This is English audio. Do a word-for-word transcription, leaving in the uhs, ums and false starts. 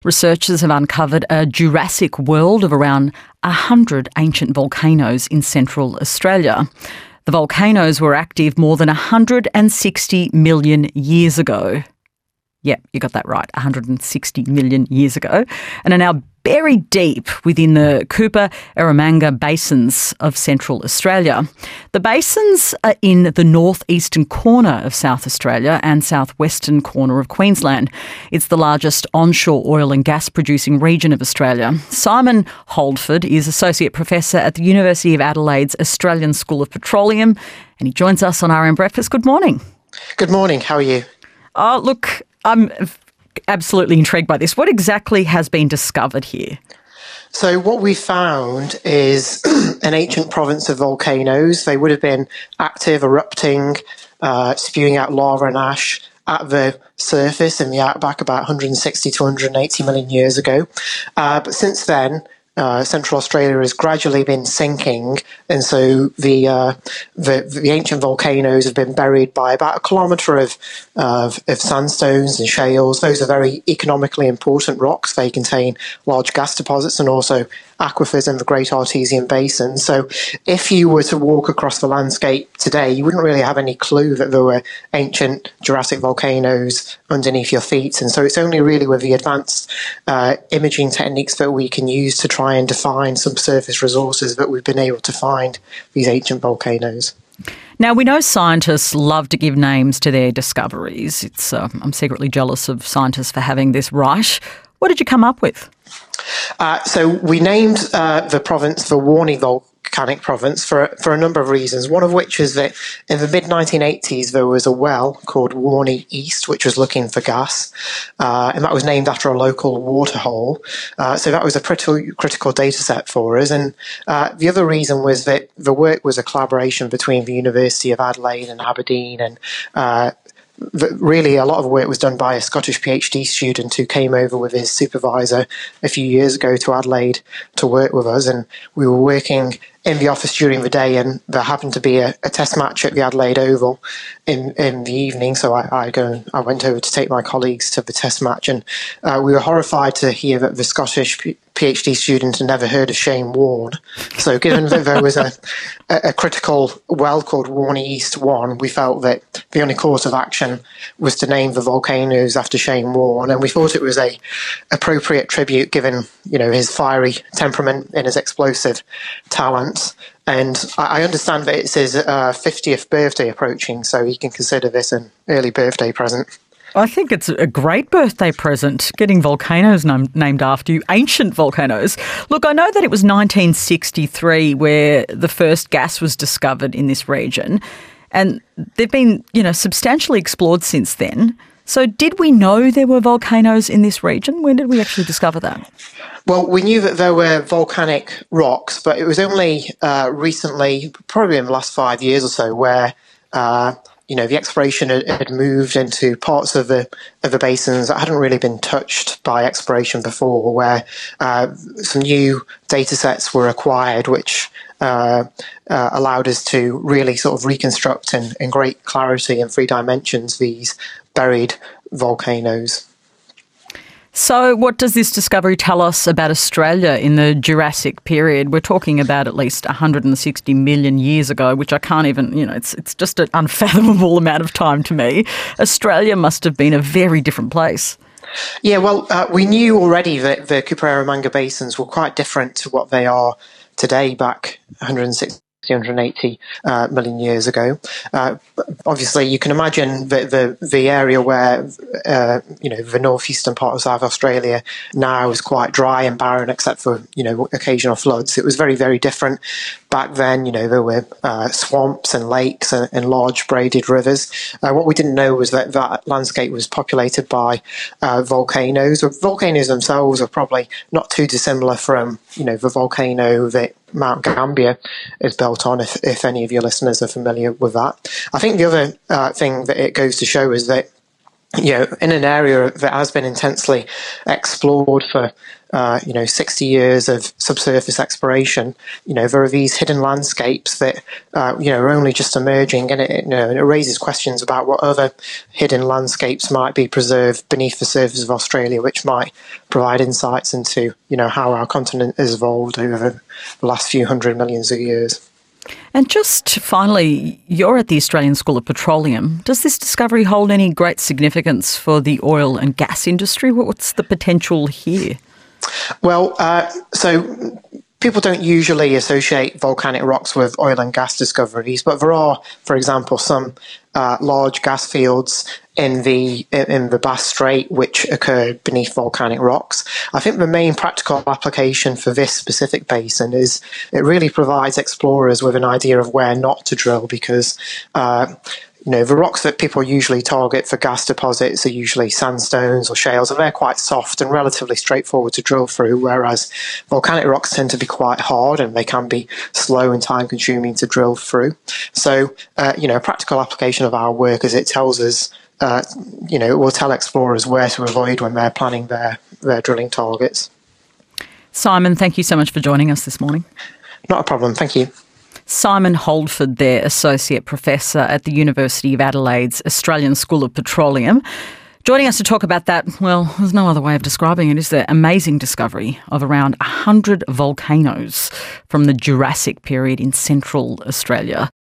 Researchers have uncovered a Jurassic world of around one hundred ancient volcanoes in central Australia. The volcanoes were active more than one hundred sixty million years ago. Yep, you got that right, one hundred sixty million years ago, and are now buried deep within the Cooper-Eromanga basins of central Australia. The basins are in the northeastern corner of South Australia and southwestern corner of Queensland. It's the largest onshore oil and gas producing region of Australia. Simon Holdford is Associate Professor at the University of Adelaide's Australian School of Petroleum, and he joins us on R M Breakfast. Good morning. Good morning. How are you? Oh, look, I'm absolutely intrigued by this. What exactly has been discovered here? So what we found is an ancient province of volcanoes. They would have been active, erupting, uh, spewing out lava and ash at the surface in the outback about one hundred sixty to one hundred eighty million years ago. Uh, but since then, Uh, Central Australia has gradually been sinking, and so the, uh, the the ancient volcanoes have been buried by about a kilometre of, of of sandstones and shales. Those are very economically important rocks. They contain large gas deposits and also aquifers in the Great Artesian Basin. So if you were to walk across the landscape today, you wouldn't really have any clue that there were ancient Jurassic volcanoes underneath your feet. And so it's only really with the advanced uh, imaging techniques that we can use to try and define subsurface resources that we've been able to find these ancient volcanoes. Now, we know scientists love to give names to their discoveries. It's uh, I'm secretly jealous of scientists for having this right. What did you come up with? Uh, so we named uh, the province the Warney Volcanic Province for, for a number of reasons, one of which is that in the mid nineteen eighties there was a well called Warney East which was looking for gas, uh, and that was named after a local waterhole. Uh, so that was a pretty critical data set for us. And uh, the other reason was that the work was a collaboration between the University of Adelaide and Aberdeen, and uh, really a lot of work was done by a Scottish PhD student who came over with his supervisor a few years ago to Adelaide to work with us, and we were working in the office during the day, and there happened to be a, a test match at the Adelaide Oval in, in the evening, so I, I, go, I went over to take my colleagues to the test match, and uh, we were horrified to hear that the Scottish P- PhD student had never heard of Shane Warne. So given that there was a, a, a critical well called Warney East one, we felt that the only course of action was to name the volcanoes after Shane Warne, and we thought it was a appropriate tribute given, you know, his fiery temperament and his explosive talent. And I understand that it's his uh, fiftieth birthday approaching, so he can consider this an early birthday present. I think it's a great birthday present, getting volcanoes nam- named after you, ancient volcanoes. Look, I know that it was nineteen sixty-three where the first gas was discovered in this region, and they've been, you know, substantially explored since then. So did we know there were volcanoes in this region? When did we actually discover that? Well, we knew that there were volcanic rocks, but it was only uh, recently, probably in the last five years or so, where uh, you know the exploration had, had moved into parts of the of the basins that hadn't really been touched by exploration before, where uh, some new data sets were acquired, which uh, uh, allowed us to really sort of reconstruct in, in great clarity in three dimensions these buried volcanoes. So what does this discovery tell us about Australia in the Jurassic period? We're talking about at least one hundred sixty million years ago, which I can't even, you know, it's it's just an unfathomable amount of time to me. Australia must have been a very different place. Yeah, well, uh, we knew already that the Cooper-Eromanga basins were quite different to what they are today back one hundred sixty one hundred eighty uh, million years ago. Uh, obviously, you can imagine the the, the area where uh, you know the northeastern part of South Australia now is quite dry and barren, except for you know occasional floods. It was very very different back then. You know there were uh, swamps and lakes and, and large braided rivers. Uh, what we didn't know was that that landscape was populated by uh, volcanoes. Volcanoes themselves are probably not too dissimilar from you know the volcano that Mount Gambier is built on, if, if any of your listeners are familiar with that. I think the other uh, thing that it goes to show is that you know, in an area that has been intensely explored for, uh, you know, sixty years of subsurface exploration, you know, there are these hidden landscapes that, uh, you know, are only just emerging, and it, you know, it raises questions about what other hidden landscapes might be preserved beneath the surface of Australia, which might provide insights into, you know, how our continent has evolved over the last few hundred millions of years. And just finally, you're at the Australian School of Petroleum. Does this discovery hold any great significance for the oil and gas industry? What's the potential here? Well, uh, so people don't usually associate volcanic rocks with oil and gas discoveries, but there are, for example, some uh, large gas fields in the in the Bass Strait which occur beneath volcanic rocks. I think the main practical application for this specific basin is it really provides explorers with an idea of where not to drill, because uh, you know, the rocks that people usually target for gas deposits are usually sandstones or shales, and they're quite soft and relatively straightforward to drill through, whereas volcanic rocks tend to be quite hard and they can be slow and time-consuming to drill through. So, uh, you know, a practical application of our work is it tells us, uh, you know, it will tell explorers where to avoid when they're planning their, their drilling targets. Simon, thank you so much for joining us this morning. Not a problem, thank you. Simon Holdford there, Associate Professor at the University of Adelaide's Australian School of Petroleum. Joining us to talk about that, well, there's no other way of describing it, is the amazing discovery of around one hundred volcanoes from the Jurassic period in central Australia.